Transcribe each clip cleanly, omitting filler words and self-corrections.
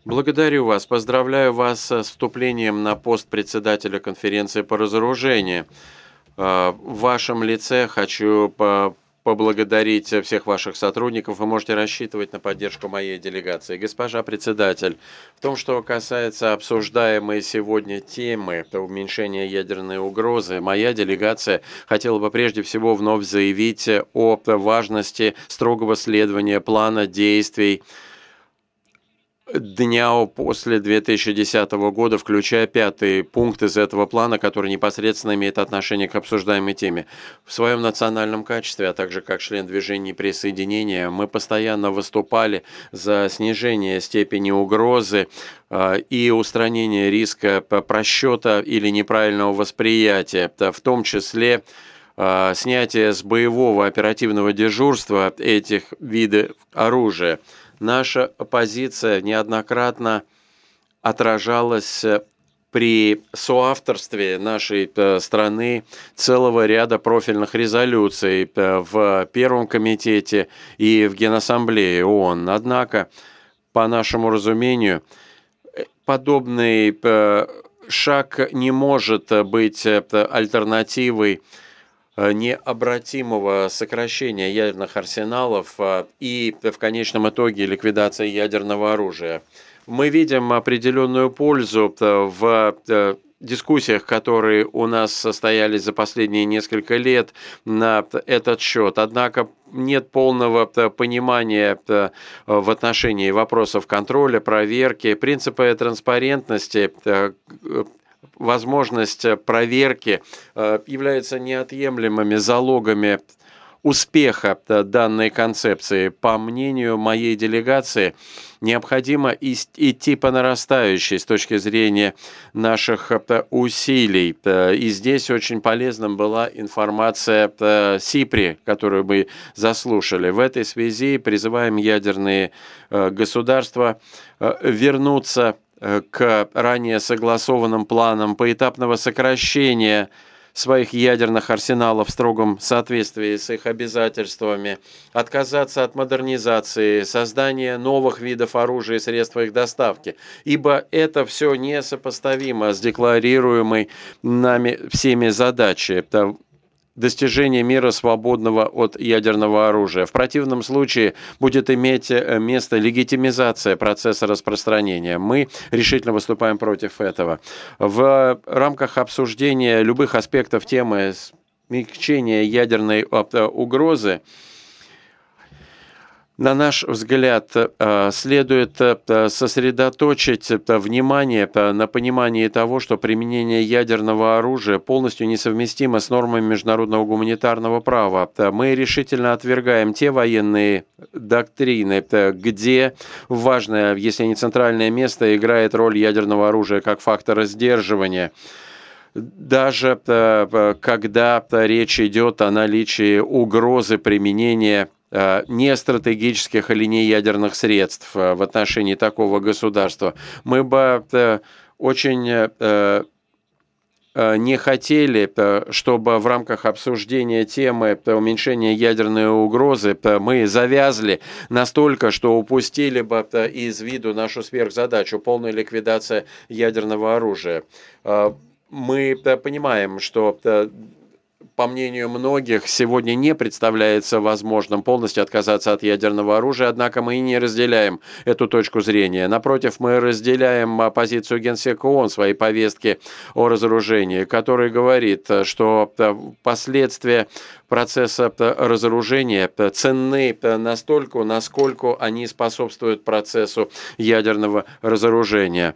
Благодарю вас. Поздравляю вас с вступлением на пост председателя конференции по разоружению. В вашем лице хочу поблагодарить всех ваших сотрудников. Вы можете рассчитывать на поддержку моей делегации. Госпожа председатель, в том, что касается обсуждаемой сегодня темы, это уменьшение ядерной угрозы, моя делегация хотела бы прежде всего вновь заявить о важности строгого следования плана действий дня после 2010 года, включая пятый пункт из этого плана, который непосредственно имеет отношение к обсуждаемой теме. В своем национальном качестве, а также как член движения присоединения, мы постоянно выступали за снижение степени угрозы и устранение риска просчета или неправильного восприятия, в том числе снятие с боевого оперативного дежурства этих видов оружия. Наша позиция неоднократно отражалась при соавторстве нашей страны целого ряда профильных резолюций в Первом комитете и в Генассамблее ООН. Однако, по нашему разумению, подобный шаг не может быть альтернативой необратимого сокращения ядерных арсеналов и в конечном итоге ликвидации ядерного оружия. Мы видим определенную пользу в дискуссиях, которые у нас состоялись за последние несколько лет на этот счет. Однако нет полного понимания в отношении вопросов контроля, проверки, принципа транспарентности, возможность проверки являются неотъемлемыми залогами успеха данной концепции. По мнению моей делегации, необходимо идти по нарастающей с точки зрения наших усилий. И здесь очень полезным была информация СИПРИ, которую мы заслушали. В этой связи призываем ядерные государства вернуться к ранее согласованным планам поэтапного сокращения своих ядерных арсеналов в строгом соответствии с их обязательствами, отказаться от модернизации, создания новых видов оружия и средств их доставки, ибо это все несопоставимо с декларируемой нами всеми задачей. Это достижение мира, свободного от ядерного оружия. В противном случае будет иметь место легитимизация процесса распространения. Мы решительно выступаем против этого. В рамках обсуждения любых аспектов темы смягчения ядерной угрозы, на наш взгляд, следует сосредоточить внимание на понимании того, что применение ядерного оружия полностью несовместимо с нормами международного гуманитарного права. Мы решительно отвергаем те военные доктрины, где важное, если не центральное место, играет роль ядерного оружия как фактора сдерживания. Даже когда речь идет о наличии угрозы применения нестратегических или неядерных средств в отношении такого государства. Мы бы очень не хотели, чтобы в рамках обсуждения темы уменьшения ядерной угрозы мы завязли настолько, что упустили бы из виду нашу сверхзадачу — полная ликвидация ядерного оружия. Мы понимаем, что по мнению многих, сегодня не представляется возможным полностью отказаться от ядерного оружия, однако мы и не разделяем эту точку зрения. Напротив, мы разделяем позицию Генсека ООН в своей повестке о разоружении, который говорит, что последствия процесса разоружения ценны настолько, насколько они способствуют процессу ядерного разоружения.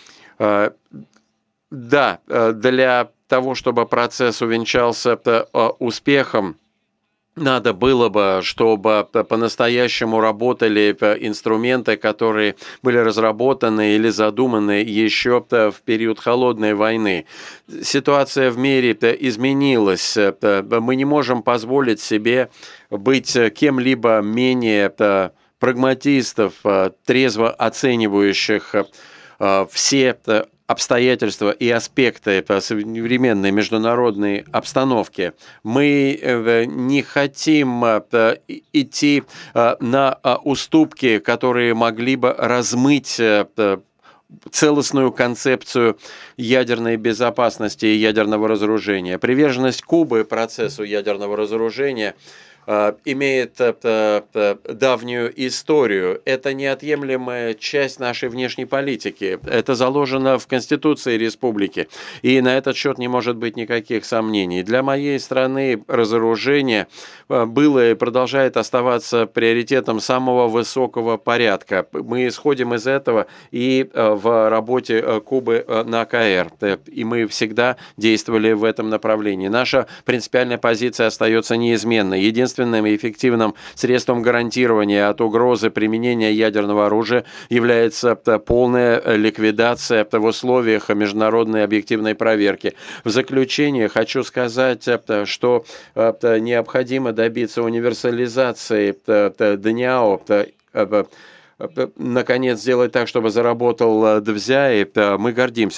Да, для того, чтобы процесс увенчался успехом, надо было бы, чтобы по-настоящему работали инструменты, которые были разработаны или задуманы еще в период холодной войны. Ситуация в мире изменилась. Мы не можем позволить себе быть кем-либо менее прагматистов, трезво оценивающих все обстоятельства и аспекты современной международной обстановки. Мы не хотим идти на уступки, которые могли бы размыть целостную концепцию ядерной безопасности и ядерного разоружения. Приверженность Кубы процессу ядерного разоружения имеет давнюю историю. Это неотъемлемая часть нашей внешней политики. Это заложено в Конституции республики. И на этот счет не может быть никаких сомнений. Для моей страны разоружение было и продолжает оставаться приоритетом самого высокого порядка. Мы исходим из этого и в работе Кубы на КР. И мы всегда действовали в этом направлении. Наша принципиальная позиция остается неизменной. Единственным и эффективным средством гарантирования от угрозы применения ядерного оружия является полная ликвидация в условиях международной объективной проверки. В заключение хочу сказать, что необходимо добиться универсализации ДНИАО, наконец сделать так, чтобы заработал ДВЗЯ, и мы гордимся